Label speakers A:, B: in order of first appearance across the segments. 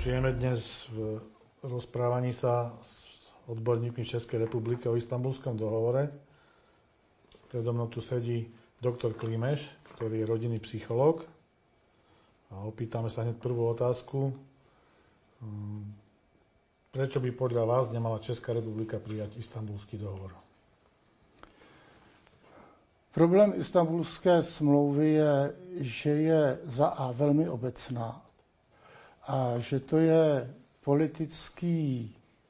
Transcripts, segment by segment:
A: Pokračujeme dnes v rozprávaní sa s odborníkmi z Českej republiky o Istanbulskom dohovore. Predo mnou tu sedí doktor Klimeš, ktorý je rodinný psychológ. A opýtame sa hneď prvú otázku. Prečo by podľa vás nemala Česká republika prijať Istanbulský dohovor?
B: Problém Istanbulské smlouvy je, že je za A velmi obecná a že to je politický,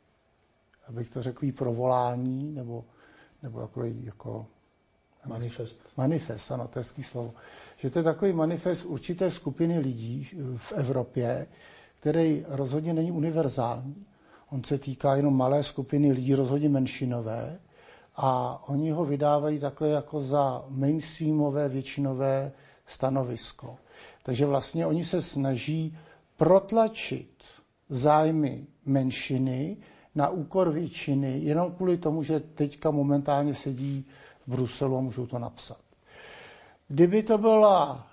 B: abych to řekl, provolání, nebo takový jako manifest, ano, to je hezký slovo. Že to je takový manifest určité skupiny lidí v Evropě, který rozhodně není univerzální. On se týká jenom malé skupiny lidí, rozhodně menšinové, a oni ho vydávají takhle jako za mainstreamové, většinové stanovisko. Takže vlastně oni se snaží protlačit zájmy menšiny na úkor většiny, jenom kvůli tomu, že teďka momentálně sedí v Bruselu a můžou to napsat. Kdyby to byla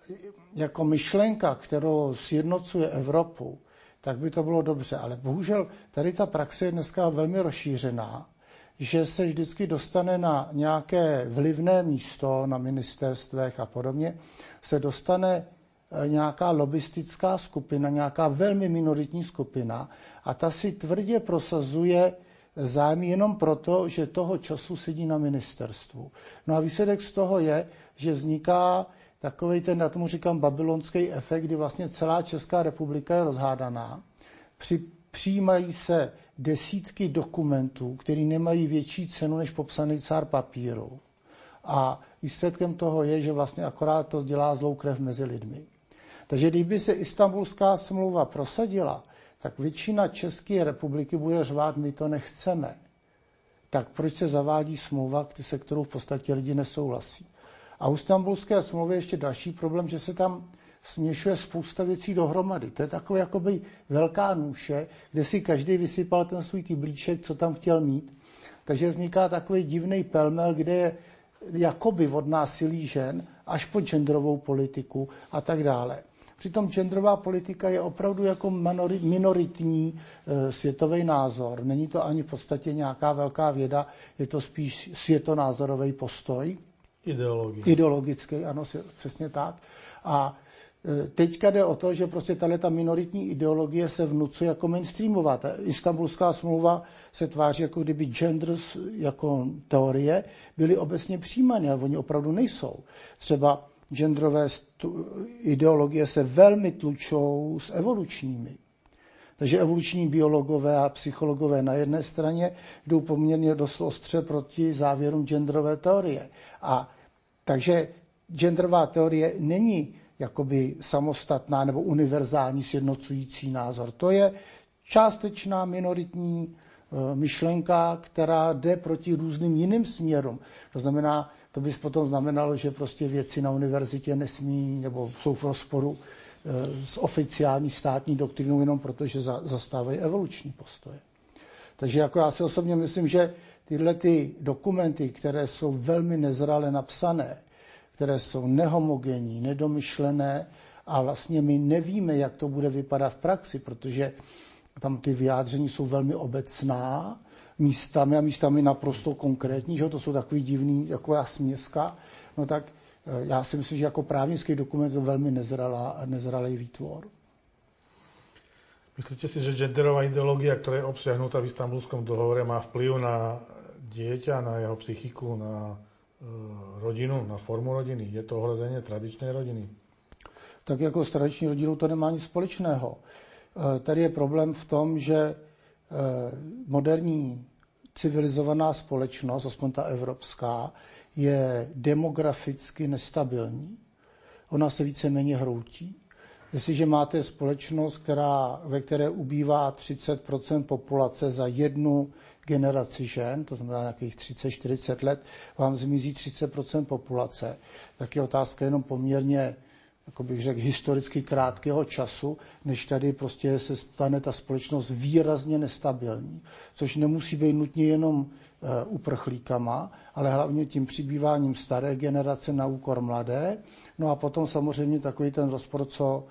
B: jako myšlenka, kterou sjednocuje Evropu, tak by to bylo dobře. Ale bohužel tady ta praxe je dneska velmi rozšířená, že se vždycky dostane na nějaké vlivné místo na ministerstvech a podobně, se dostane nějaká lobistická skupina, nějaká velmi minoritní skupina a ta si tvrdě prosazuje zájmy jenom proto, že toho času sedí na ministerstvu. No a výsledek z toho je, že vzniká takový ten, já tomu říkám, babylonský efekt, kdy vlastně celá Česká republika je rozhádaná. Přijímají se desítky dokumentů, které nemají větší cenu než popsaný cár papíru. A výsledkem toho je, že vlastně akorát to dělá zlou krev mezi lidmi. Takže kdyby se Istanbulská smlouva prosadila, tak většina České republiky bude řvát, my to nechceme. Tak proč se zavádí smlouva, se kterou v podstatě lidi nesouhlasí? A u Istanbulské smlouvy je ještě další problém, že se tam směšuje spousta věcí dohromady. To je takové jakoby velká nůše, kde si každý vysypal ten svůj kyblíček, co tam chtěl mít. Takže vzniká takový divný pelmel, kde je jakoby od násilí žen až po genderovou politiku a tak dále. Přitom genderová politika je opravdu jako minoritní světový názor. Není to ani v podstatě nějaká velká věda, je to spíš světonázorový postoj. Ideologický, ano, přesně tak. A teďka jde o to, že prostě tato minoritní ideologie se vnucuje jako mainstreamová. Ta Istanbulská smlouva se tváří, jako kdyby genders jako teorie byly obecně přijímány, ale oni opravdu nejsou. Třeba genderové ideologie se velmi tlučou s evolučními. Takže evoluční biologové a psychologové na jedné straně jdou poměrně dost ostře proti závěrům genderové teorie. A takže genderová teorie není jakoby samostatná nebo univerzální sjednocující názor. To je částečná minoritní myšlenka, která jde proti různým jiným směrům. To znamená, to by potom znamenalo, že prostě věci na univerzitě nesmí nebo jsou v rozporu s oficiální státní doktrínou jenom proto, že zastávají evoluční postoje. Takže jako já si osobně myslím, že tyhle ty dokumenty, které jsou velmi nezrale napsané, které jsou nehomogenní, nedomyšlené a vlastně my nevíme, jak to bude vypadat v praxi, protože tam ty vyjádření jsou velmi obecná, místami naprosto konkrétní, že to jsou takový divný, jako směska, no tak já si myslím, že jako právnický dokument je to velmi nezralý výtvor.
A: Myslíte si, že genderová ideológia, ktorá je obsiahnutá v Istanbulskom dohovore, má vplyv na dieťa, na jeho psychiku, na rodinu, na formu rodiny? Je to ohrozenie tradičnej rodiny?
B: Tak jako s tradiční rodinou to nemá nic společného. Tady je problém v tom, že moderní civilizovaná společnost, aspoň ta evropská, je demograficky nestabilní. Ona se víceméně hroutí. Jestliže máte společnost, ve které ubývá 30% populace za jednu generaci žen, to znamená nějakých 30-40 let, vám zmizí 30% populace, tak je otázka jenom poměrně, jako bych řekl, historicky krátkého času, než tady prostě se stane ta společnost výrazně nestabilní. Což nemusí být nutně jenom uprchlíkama, ale hlavně tím přibýváním staré generace na úkor mladé. No a potom samozřejmě takový ten rozpor,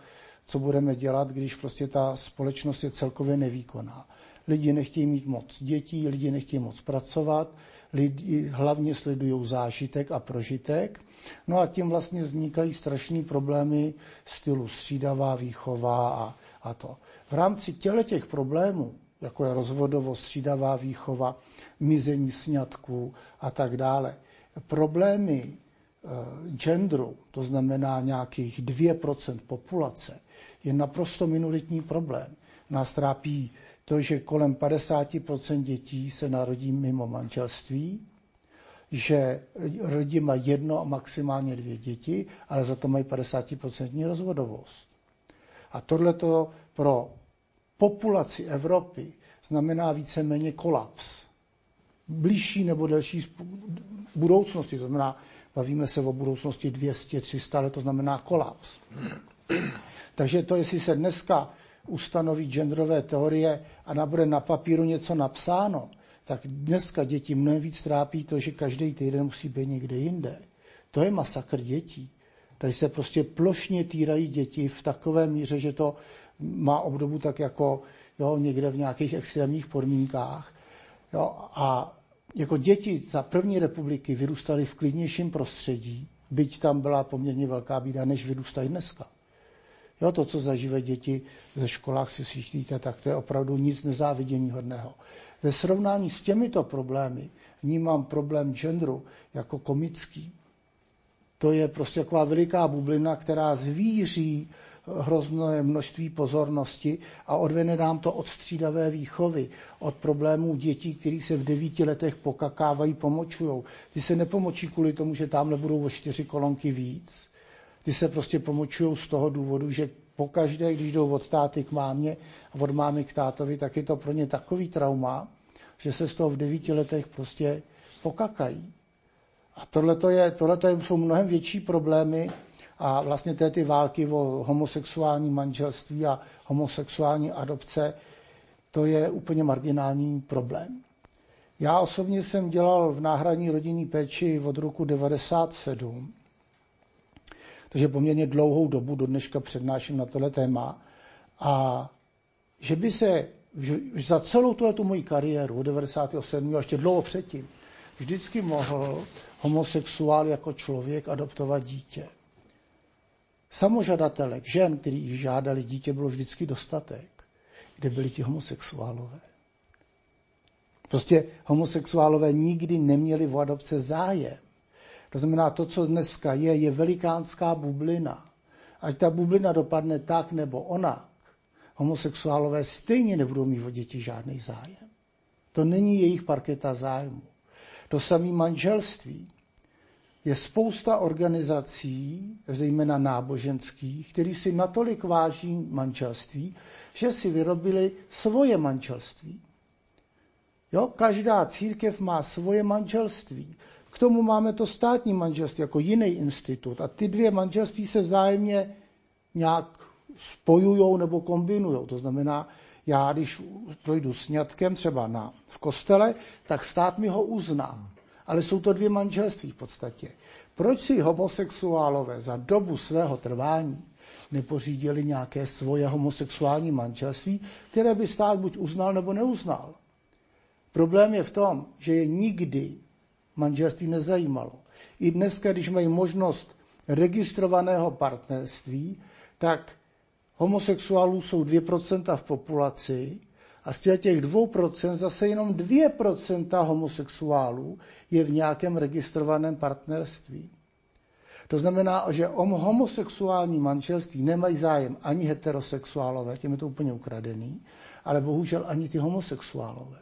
B: co budeme dělat, když prostě ta společnost je celkově nevýkonná. Lidi nechtějí mít moc dětí, lidi nechtějí moc pracovat, lidi hlavně sledují zážitek a prožitek. No a tím vlastně vznikají strašné problémy stylu střídavá výchova a to. V rámci těch problémů, jako je rozvodovost, střídavá výchova, mizení sňatků a tak dále, problémy genderu, to znamená nějakých 2% populace, je naprosto minoritní problém. Nás trápí to, že kolem 50% dětí se narodí mimo manželství, že rodí mají 1 a maximálně 2 děti, ale za to mají 50% rozvodovost. A tohleto pro populaci Evropy znamená víceméně kolaps. Blížší nebo delší budoucnosti, to znamená, bavíme se o budoucnosti 200-300 let, to znamená kolaps. Takže to, jestli se dneska ustanoví genderové teorie a bude na papíru něco napsáno, tak dneska děti mnohem víc trápí to, že každý týden musí být někde jinde. To je masakr dětí. Tady se prostě plošně týrají děti v takové míře, že to má obdobu tak jako někde v nějakých extrémních podmínkách. A jako děti za první republiky vyrůstaly v klidnějším prostředí, byť tam byla poměrně velká bída, než vyrůstají dneska. To, co zažívají děti ve školách, si slyšíte, tak to je opravdu nic nezáviděníhodného. Ve srovnání s těmito problémy vnímám problém genderu jako komický. To je prostě taková veliká bublina, která zvíří hrozné množství pozornosti a odvede nám to od střídavé výchovy, od problémů dětí, který se v 9 letech pokakávají, pomočujou. Ty se nepomočí kvůli tomu, že tamhle budou o 4 kolonky víc. Ty se prostě pomočujou z toho důvodu, že pokaždé, když jdou od táty k mámě a od mámy k tátovi, tak je to pro ně takový trauma, že se z toho v 9 letech prostě pokakají. A tohleto jsou mnohem větší problémy a vlastně ty války o homosexuální manželství a homosexuální adopce, to je úplně marginální problém. Já osobně jsem dělal v náhradní rodinné péči od roku 1997, takže poměrně dlouhou dobu do dneška přednáším na tohle téma. A že by se za celou tu moji kariéru od 1997 a ještě dlouho předtím vždycky mohl homosexuál jako člověk adoptovat dítě. Samožadatelek, žen, kteří žádali dítě, bylo vždycky dostatek. Kde byli ti homosexuálové? Prostě homosexuálové nikdy neměli v adopce zájem. To znamená, to, co dneska je velikánská bublina. Ať ta bublina dopadne tak nebo onak, homosexuálové stejně nebudou mít o děti žádný zájem. To není jejich parketa zájmu. To samé manželství. Je spousta organizací, zejména náboženských, který si natolik váží manželství, že si vyrobili svoje manželství. Každá církev má svoje manželství. K tomu máme to státní manželství jako jiný institut. A ty 2 manželství se vzájemně nějak spojujou nebo kombinujou. To znamená, já když projdu sňatkem třeba v kostele, tak stát mi ho uzná. Ale jsou to 2 manželství v podstatě. Proč si homosexuálové za dobu svého trvání nepořídili nějaké svoje homosexuální manželství, které by stát buď uznal nebo neuznal? Problém je v tom, že je nikdy manželství nezajímalo. I dneska, když mají možnost registrovaného partnerství, tak homosexuálů jsou 2% v populaci a z těch 2% zase jenom 2% homosexuálů je v nějakém registrovaném partnerství. To znamená, že o homosexuální manželství nemají zájem ani heterosexuálové, těm je to úplně ukradený, ale bohužel ani ty homosexuálové.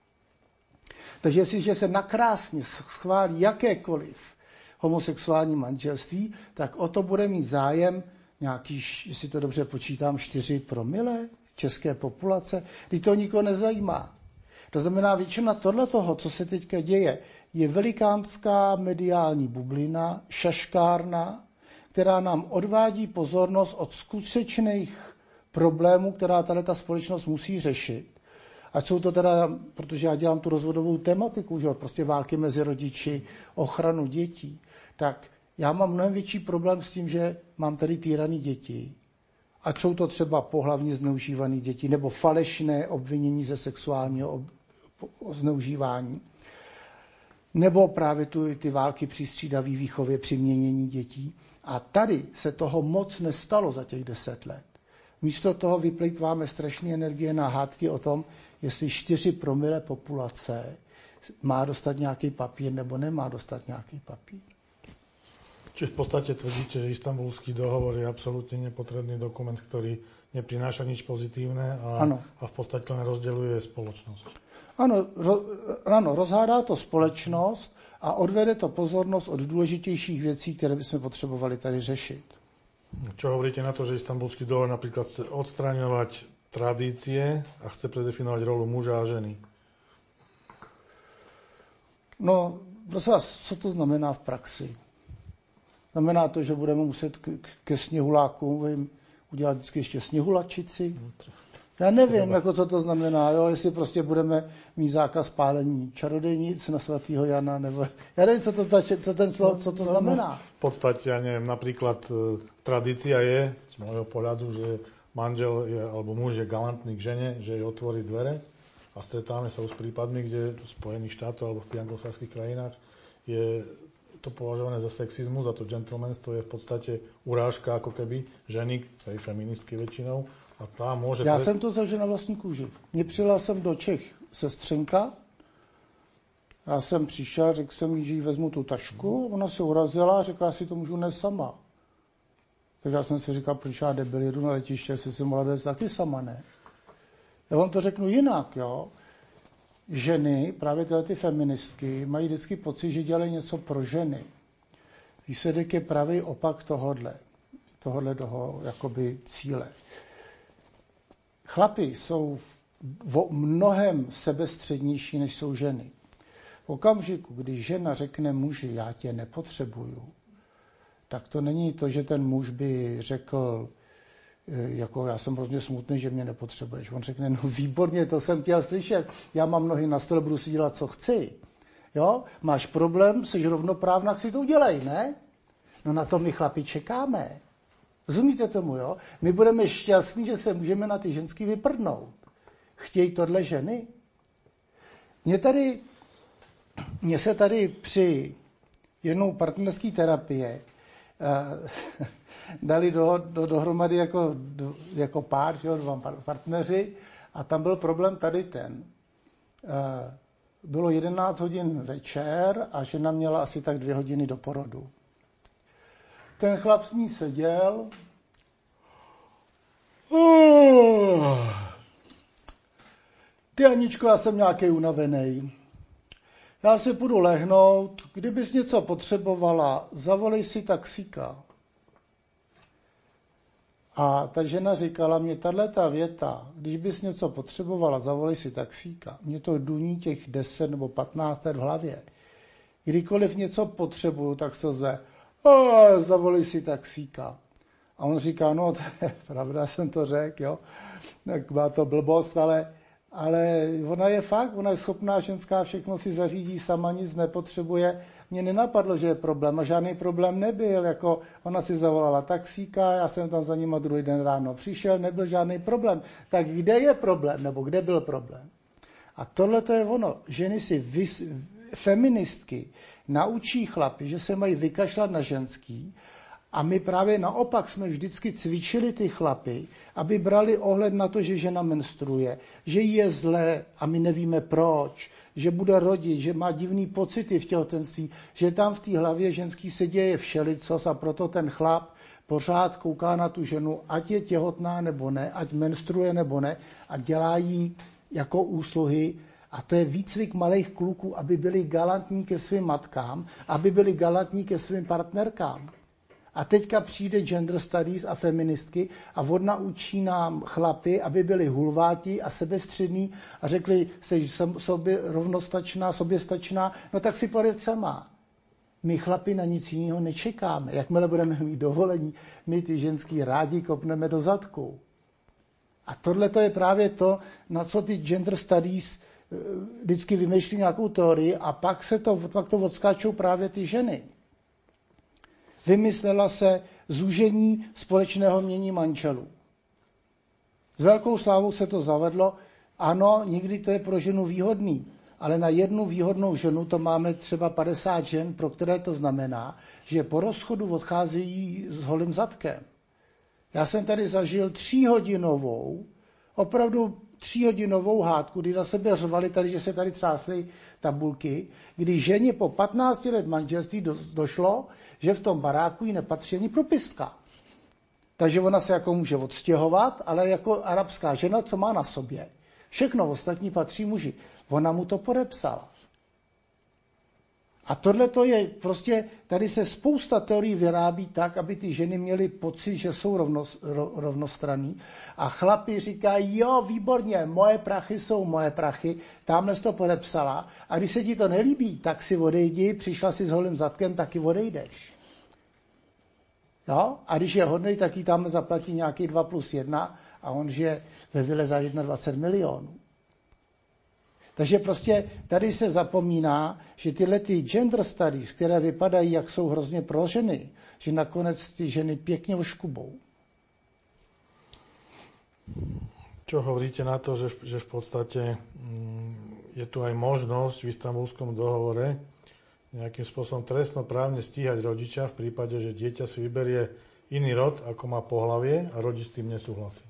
B: Takže jestliže se nakrásně schválí jakékoliv homosexuální manželství, tak o to bude mít zájem nějaký, jestli to dobře počítám, 4 promile české populace, když to nikoho nezajímá. To znamená, většina tohletoho, co se teďka děje, je velikánská mediální bublina, šaškárna, která nám odvádí pozornost od skutečných problémů, která ta společnost musí řešit. Ať jsou to teda, protože já dělám tu rozvodovou tematiku, že prostě války mezi rodiči, ochranu dětí, tak já mám mnohem větší problém s tím, že mám tady týraný děti ať jsou to třeba pohlavně zneužívané děti nebo falešné obvinění ze sexuálního zneužívání, nebo právě ty války při střídavé výchově, při měnění dětí. A tady se toho moc nestalo za těch 10 let. Místo toho vyplýtváme strašné energie na hádky o tom, jestli 4 promile populace má dostat nějaký papír nebo nemá dostat nějaký papír.
A: Čiže v podstate tvrdíte, že Istanbulský dohovor je absolútne nepotrebný dokument, ktorý neprináša nič pozitívne a v podstate len rozdeľuje spoločnosť.
B: Ano, rozhádá to společnost a odvede to pozornost od důležitějších věcí, které bychom potřebovali tady řešit.
A: Čo hovoríte na to, že Istanbulský dohovor napríklad chce odstraňovať tradície a chce predefinovať rolu muža a ženy?
B: No, prosím vás, co to znamená v praxi? Znamená to, že budeme muset ke sněhulákům udělat vždycky ještě sněhulačici? Já nevím, jako co to znamená, jo? Jestli prostě budeme mít zákaz pálení čarodejnic na svatého Jana, nebo já nevím, co to znamená.
A: V podstate, ja neviem, napríklad tradícia je, z môjho pohľadu, že manžel alebo muž je galantný k žene, že jej otvorí dvere a stretáme sa už s prípadmi, kde v Spojených štátoch alebo v tých anglosaských krajinách je to považované za sexizmus a to gentlemanstvo je v podstate urážka ako keby ženy, aj feministky väčšinou. A tá môže...
B: Já jsem to zažil na vlastní kůži. Mě přijela jsem do Čech sestřenka, já jsem přišel, řekl jsem jí, že jí vezmu tu tašku, ona se urazila a řekla, si to můžu nést sama. Tak já jsem si říkal, proč já debil jedu na letiště, jestli jsem mohla dát taky sama, ne? Já vám to řeknu jinak, jo. Ženy, právě tyhle ty feministky, mají vždycky pocit, že dělají něco pro ženy. Výsledek je pravý opak tohodle toho jakoby cíle. Chlapi jsou mnohem sebestřednější, než jsou ženy. V okamžiku, když žena řekne muži, já tě nepotřebuju, tak to není to, že ten muž by řekl, jako já jsem hrozně smutný, že mě nepotřebuješ. On řekne, no výborně, to jsem chtěl slyšet, já mám nohy na stole, budu si dělat, co chci. Jo? Máš problém, jsi rovnoprávná, si to udělej, ne? No na to my chlapi čekáme. Rozumíte tomu, jo? My budeme šťastní, že se můžeme na ty ženský vyprdnout. Chtějí tohle ženy? Mně se tady při jednou partnerské terapie dali dohromady jako pár, jo, 2 partneři a tam byl problém tady ten. Bylo 11 hodin večer a žena měla asi tak 2 hodiny do porodu. Ten chlap s ní seděl. Ty Aničko, já jsem nějaký unavený. Já si půjdu lehnout, kdybys něco potřebovala, zavolej si taxíka. A ta žena říkala mě, tato věta, když bys něco potřebovala, zavolej si taxíka. Mě to duní těch 10 nebo 15 let v hlavě. Kdykoliv něco potřebuju, tak se zavolej si taxíka. A on říká, no to je pravda, jsem to řekl, jo. Tak byla to blbost, ale ona je fakt, ona je schopná ženská, všechno si zařídí sama, nic nepotřebuje. Mně nenapadlo, že je problém a žádný problém nebyl, jako ona si zavolala taxíka, já jsem tam za nima druhý den ráno přišel, nebyl žádný problém. Tak kde je problém, nebo kde byl problém? A tohle to je ono, ženy si feministky naučí chlapy, že se mají vykašlat na ženský a my právě naopak jsme vždycky cvičili ty chlapy, aby brali ohled na to, že žena menstruuje, že jí je zlé a my nevíme proč, že bude rodit, že má divný pocity v těhotenství, že tam v té hlavě ženský se děje všelicos a proto ten chlap pořád kouká na tu ženu, ať je těhotná nebo ne, ať menstruuje nebo ne a dělá jí jako úsluhy. A to je výcvik malých kluků, aby byli galantní ke svým matkám, aby byli galantní ke svým partnerkám. A teďka přijde gender studies a feministky a odnaučí nám chlapy, aby byli hulváti a sebestřední a řekli, jsi rovnostačná, soběstačná, no tak si pořád sama. My chlapi na nic jiného nečekáme. Jakmile budeme mít dovolení, my ty ženský rádi kopneme do zadku. A tohle to je právě to, na co ty gender studies vždycky vymýšlí nějakou teorii a pak to odskáčou právě ty ženy. Vymyslela se zúžení společného mění manželů. S velkou slávou se to zavedlo. Ano, někdy to je pro ženu výhodný, ale na jednu výhodnou ženu to máme třeba 50 žen, pro které to znamená, že po rozchodu odcházejí s holým zadkem. Já jsem tady zažil 3hodinovou, opravdu 3hodinovou hádku, kdy na sebe řvali tady, že se tady třásly tabulky, kdy ženě po 15 let manželství došlo, že v tom baráku jí nepatří ani propistka. Takže ona se jako může odstěhovat, ale jako arabská žena, co má na sobě. Všechno ostatní patří muži. Ona mu to podepsala. A tohle to je prostě, tady se spousta teorií vyrábí tak, aby ty ženy měly pocit, že jsou rovnostranný. A chlapi říkají, jo, výborně, moje prachy jsou moje prachy, tamhle jsi to podepsala. A když se ti to nelíbí, tak si odejdi, přišla si s holým zadkem, taky odejdeš. Jo? A když je hodnej, tak jí tam zaplatí nějaký 2+1 a on žije ve vile za 21 milionů. Takže prostě tady se zapomíná, že tyhle ty gender studies, které vypadají, jak jsou hrozně pro ženy, že nakonec ty ženy pěkně oškubou.
A: Čo hovoríte na to, že v podstate je tu aj možnosť v Istanbulskom dohovore nejakým spôsobom trestnoprávne stíhať rodiča v prípade, že dieťa si vyberie iný rod, ako má pohlavie a rodič s tým nesúhlasí?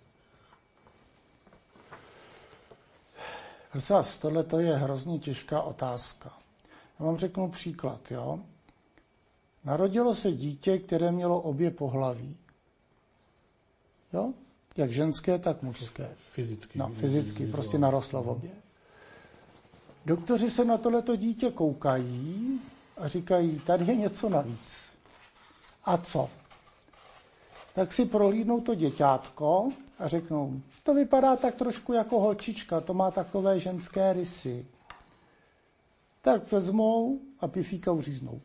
B: Prosím vás, tohle je hrozně těžká otázka. Já vám řeknu příklad. Jo? Narodilo se dítě, které mělo obě pohlaví. Jo? Jak ženské, tak mužské.
A: Fyzicky.
B: No, fyzicky, prostě narostlo v obě. Doktoři se na tohleto dítě koukají a říkají, tady je něco navíc. A co? Tak si prohlídnou to děťátko a řeknou, to vypadá tak trošku jako holčička, to má takové ženské rysy. Tak vezmou a pifíka uříznou.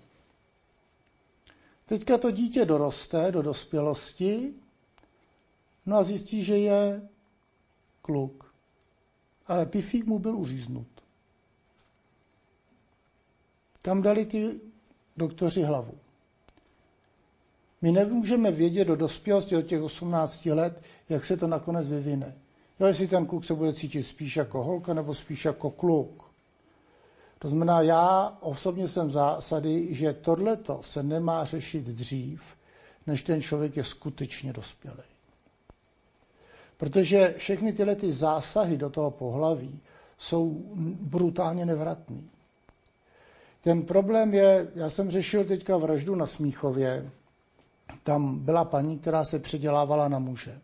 B: Teďka to dítě doroste do dospělosti, no a zjistí, že je kluk. Ale pifík mu byl uříznut. Kam dali ty doktoři hlavu? My nemůžeme vědět do dospělosti, do těch 18 let, jak se to nakonec vyvine. Jo, jestli ten kluk se bude cítit spíš jako holka nebo spíš jako kluk. To znamená, já osobně jsem zásady, že tohleto se nemá řešit dřív, než ten člověk je skutečně dospělý. Protože všechny tyhle ty zásahy do toho pohlaví jsou brutálně nevratný. Ten problém je, já jsem řešil teďka vraždu na Smíchově, tam byla paní, která se předělávala na muže.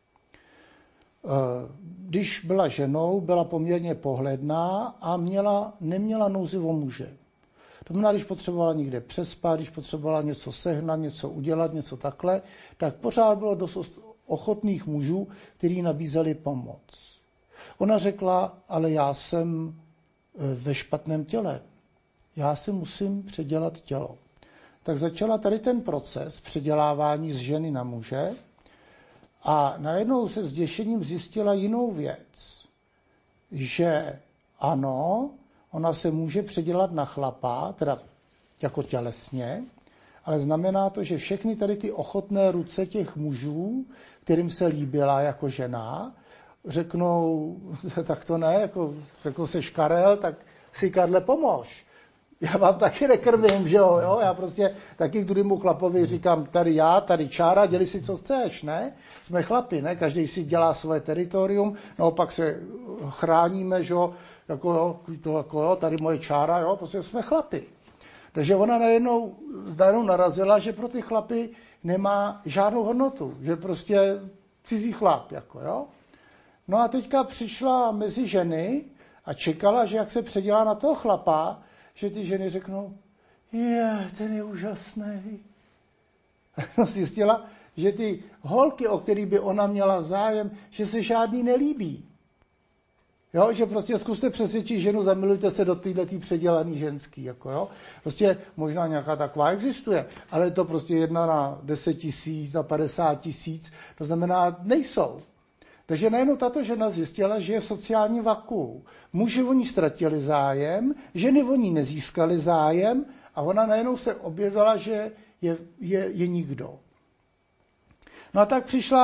B: Když byla ženou, byla poměrně pohledná a neměla nouzi o muže. To znamená, když potřebovala někde přespat, když potřebovala něco sehnat, něco udělat, něco takhle, tak pořád bylo dost ochotných mužů, kteří nabízeli pomoc. Ona řekla, ale já jsem ve špatném těle. Já si musím předělat tělo. Tak začala tady ten proces předělávání z ženy na muže a najednou se s děšením zjistila jinou věc, že ano, ona se může předělat na chlapa, teda jako tělesně, ale znamená to, že všechny tady ty ochotné ruce těch mužů, kterým se líbila jako žena, řeknou, tak to ne, jako seš Karel, tak si Karle pomož. Já vám taky nekrmím, že jo? Já prostě taky druhému chlapovi říkám, tady já, tady čára, děli si, co chceš, ne? Jsme chlapi, ne? Každý si dělá svoje teritorium, naopak se chráníme, že jo? Jako jo, tady moje čára, jo? Prostě jsme chlapi. Takže ona najednou narazila, že pro ty chlapy nemá žádnou hodnotu, že prostě cizí chlap, jako jo? No a teďka přišla mezi ženy a čekala, že jak se předělá na toho chlapa, že ty ženy řeknou, ten je úžasný. A zjistila, že ty holky, o kterých by ona měla zájem, že se žádný nelíbí. Jo, že prostě zkuste přesvědčit ženu, zamilujte se do této předělaný ženský. Jako, jo. Prostě možná nějaká taková existuje, ale je to prostě 1 na 10 000, na 50 000, to znamená, nejsou. Takže najednou tato žena zjistila, že je v sociálním vakuu. Muži o ní ztratili zájem, ženy o ní nezískali zájem a ona najednou se objevila, že je nikdo. No a tak přišla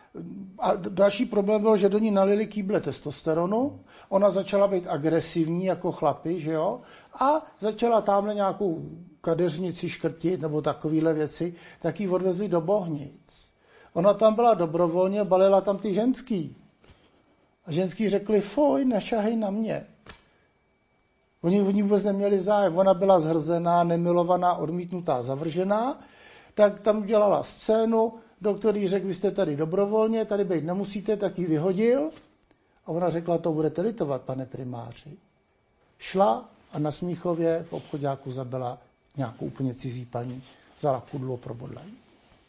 B: A další problém byl, že do ní nalili kýble testosteronu, ona začala být agresivní jako chlapi, že jo, a začala tamhle nějakou kadeřnici škrtit nebo takovéhle věci, tak ji odvezli do Bohnic. Ona tam byla dobrovolně, balila tam ty ženský. A ženský řekli, foj, nešahej na mě. Oni vůbec neměli zájem, ona byla zhrzená, nemilovaná, odmítnutá, zavržená, tak tam udělala scénu, doktor jí řekl, vy jste tady dobrovolně, tady být nemusíte, tak ji vyhodil. A ona řekla, to budete litovat, pane primáři. Šla a na Smíchově v obchoďáku zabila nějakou úplně cizí paní, vzala kudlu, probodla jí.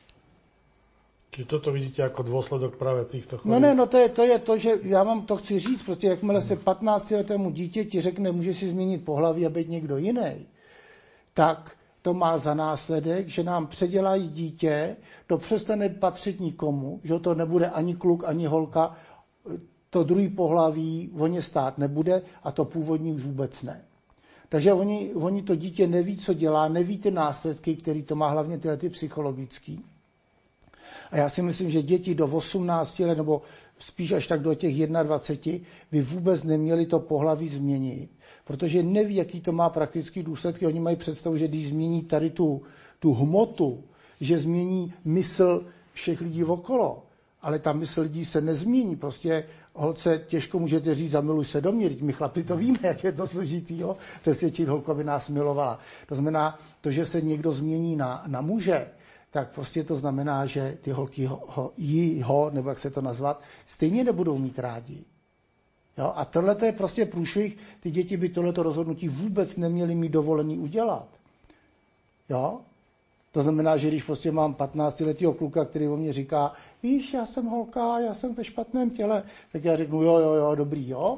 A: Čiže toto vidíte jako důsledek právě těchto chorób?
B: No to je to, že já vám to chci říct, prostě jakmile se 15letému dítěti řekne, může si změnit pohlaví a být někdo jiný, tak to má za následek, že nám předělají dítě, to přestane patřit nikomu, že to nebude ani kluk, ani holka, to druhý pohlaví o ně stát nebude a to původní už vůbec ne. Takže oni to dítě neví, co dělá, neví ty následky, který to má, hlavně tyhle ty psychologický. A já si myslím, že děti do 18 let, nebo spíš až tak do těch 21, by vůbec neměli to pohlaví změnit, protože neví, jaký to má praktický důsledky. Oni mají představu, že když změní tady tu hmotu, že změní mysl všech lidí okolo, ale ta mysl lidí se nezmění. Prostě holce těžko můžete říct, zamiluj se do mě, my chlapi to víme, jak je to složitý, přesvědčit holku, aby nás milovala. To znamená, to, že se někdo změní na muže, tak prostě to znamená, že ty holky ho, nebo jak se to nazvat, stejně nebudou mít rádi. Jo? A tohle je prostě průšvih, ty děti by tohleto rozhodnutí vůbec neměly mít dovolený udělat. Jo? To znamená, že když prostě mám 15letého kluka, který o mě říká, víš, já jsem holka, já jsem ve špatném těle, tak já řeknu, jo, dobrý, jo.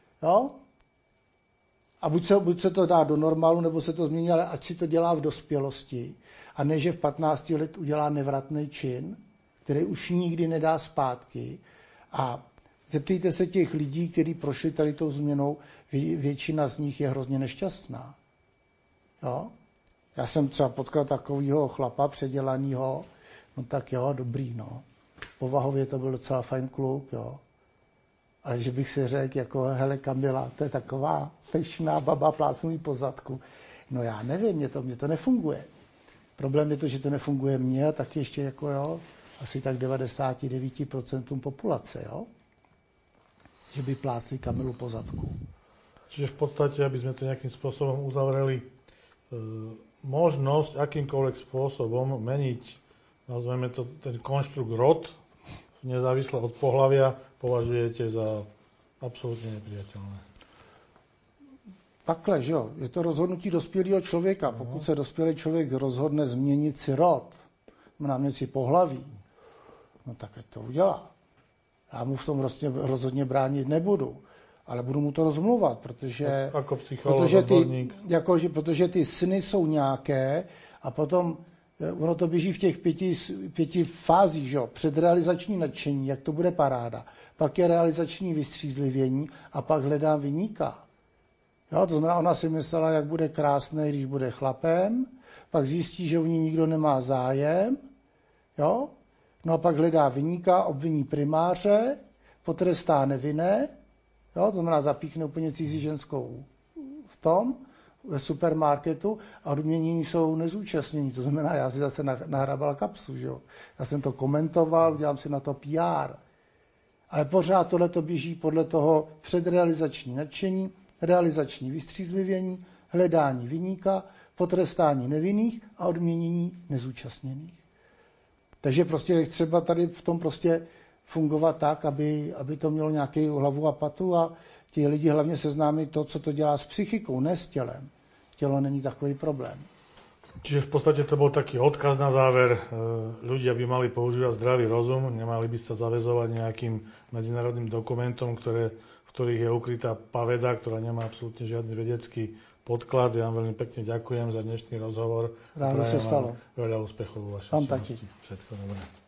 B: A buď se to dá do normálu, nebo se to změní, ale ať si to dělá v dospělosti. A ne, že v 15 let udělá nevratný čin, který už nikdy nedá zpátky. A zeptejte se těch lidí, kteří prošli tady tou změnou, většina z nich je hrozně nešťastná. Jo? Já jsem třeba potkal takového chlapa předělanýho, no tak jo, dobrý, no. Povahově to byl docela fajn kluk, jo. Ale že bych si řekl, jako hele Kamila, to je taková fešná baba, plácnulý po zadku. No já nevím, mě to nefunguje. Problém je to, že to nefunguje mně, a tak ještě jako jo, asi tak 99% populace, jo. Že by plácli Kamilu po zadku.
A: Čiže v podstate, aby sme to nejakým spôsobom uzavreli, možnosť akýmkoľvek spôsobom meniť, nazveme to ten konštrukt rod, nezávisle od pohlavia, považujete za absolútne nepriateľné.
B: Takhle, že jo, je to rozhodnutí dospělého člověka. Pokud se dospělý člověk rozhodne změnit si rod, změnit si pohlaví, no tak ať to udělá. Já mu v tom rozhodně bránit nebudu, ale budu mu to rozmluvat, protože,
A: jako psycholog,
B: protože ty sny jsou nějaké a potom ono to běží v těch pěti fázích, že jo? Předrealizační nadšení, jak to bude paráda, pak je realizační vystřízlivění a pak hledám viníka. Jo, to znamená, ona si myslela, jak bude krásný, když bude chlapem, pak zjistí, že u ní nikdo nemá zájem, jo? No a pak hledá viníka, obviní primáře, potrestá nevinné, jo? To znamená, zapíchne úplně cizí ženskou v tom, ve supermarketu a odměnění jsou nezúčastnění. To znamená, já si zase nahrabal kapsu, že jo? Já jsem to komentoval, dělám si na to PR. Ale pořád tohleto běží podle toho předrealizační nadšení, realizační vystřízlivění, hledání viníka, potrestání nevinných a odměnění nezúčastněných. Takže prostě třeba tady v tom prostě fungovat tak, aby to mělo nějakou hlavu a patu a ti lidi hlavně seznámí to, co to dělá s psychikou, ne s tělem. Tělo není takový problém.
A: Čiže v podstate to bol taký odkaz na záver. Ľudia by mali používať zdravý rozum, nemali by sa zaväzovať nejakým medzinárodným dokumentom, v ktorých je ukrytá paveda, ktorá nemá absolútne žiadny vedecký podklad. Ja vám veľmi pekne ďakujem za dnešný rozhovor.
B: Ráno sa stalo.
A: Veľa úspechov vo vašej činnosti. Všetko dobré.